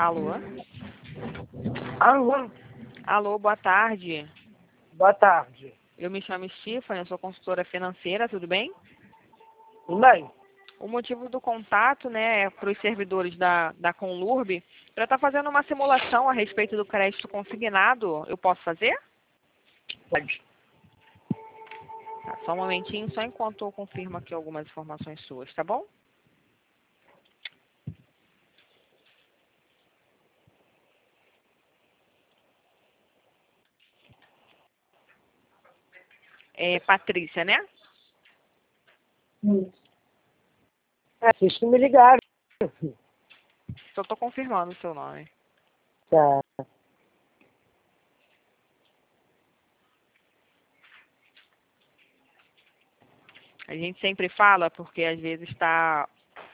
Alô? Alô, Alô, boa tarde. boa tarde. Eu me chamo Stephanie, eu sou consultora financeira, tudo bem? Tudo bem? O motivo do contato, né, é para os servidores da Conlurb, para estar fazendo uma simulação a respeito do crédito consignado. Eu posso fazer? Pode. Tá, só um momentinho, só enquanto eu confirmo aqui algumas informações suas, tá bom? É Patrícia, né? Vocês que me ligaram. Só estou confirmando o seu nome. Tá. A gente sempre fala porque às vezes está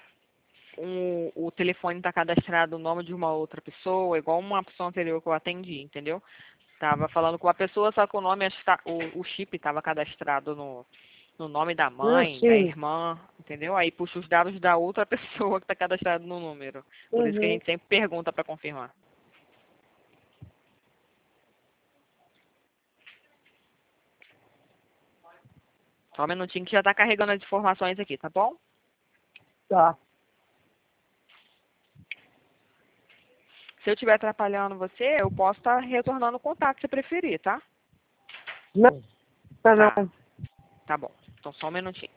o telefone está cadastrado o nome de uma outra pessoa, igual uma pessoa anterior que eu atendi, entendeu? Tava falando com a pessoa, só que o nome, o chip estava cadastrado no nome da mãe, da Sim. irmã, entendeu? Aí puxa os dados da outra pessoa que está cadastrado no número. Por isso que a Uhum. gente sempre pergunta para confirmar. Só um minutinho que já está carregando as informações aqui, tá bom? Tá. Se eu estiver atrapalhando você, eu posso estar retornando o contato se preferir, tá? Não, tá Tá, não. tá bom. Então só um minutinho.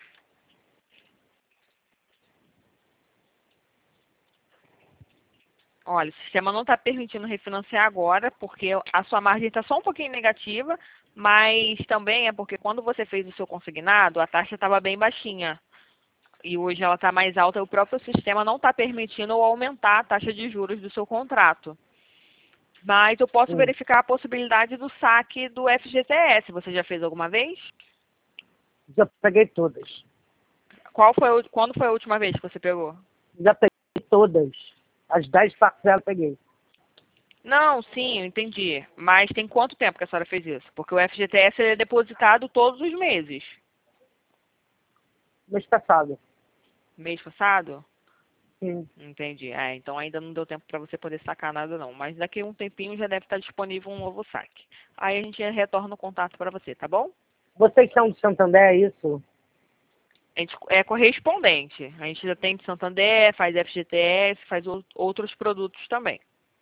Olha, o sistema não está permitindo refinanciar agora, porque a sua margem está só um pouquinho negativa, mas também é porque quando você fez o seu consignado, a taxa estava bem baixinha. E hoje ela está mais alta e o próprio sistema não está permitindo aumentar a taxa de juros do seu contrato. Mas eu posso Hum. verificar a possibilidade do saque do FGTS. Você já fez alguma vez? Já peguei todas. Quando foi a última vez que você pegou? Já peguei todas. As 10 parcelas eu peguei. Não, sim, eu entendi. Mas tem quanto tempo que a senhora fez isso? Porque o FGTS ele é depositado todos os meses. Mês passado. Mês passado? Sim. Entendi. Então ainda não deu tempo para você poder sacar nada não. Mas daqui a um tempinho já deve estar disponível um novo saque. Aí a gente retorna o contato para você, tá bom? Vocês são de Santander, é isso? A gente é correspondente. A gente já tem de Santander, faz FGTS, faz outros produtos também.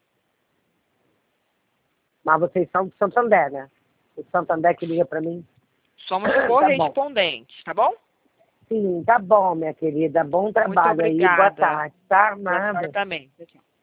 Mas vocês são de Santander, né? O Santander que liga pra mim. Somos Tá bom. correspondentes, tá bom? Sim, tá bom, minha querida. Bom Muito trabalho aí. Boa obrigada. tarde, tá? Boa tarde Nada. também. Tchau, tchau.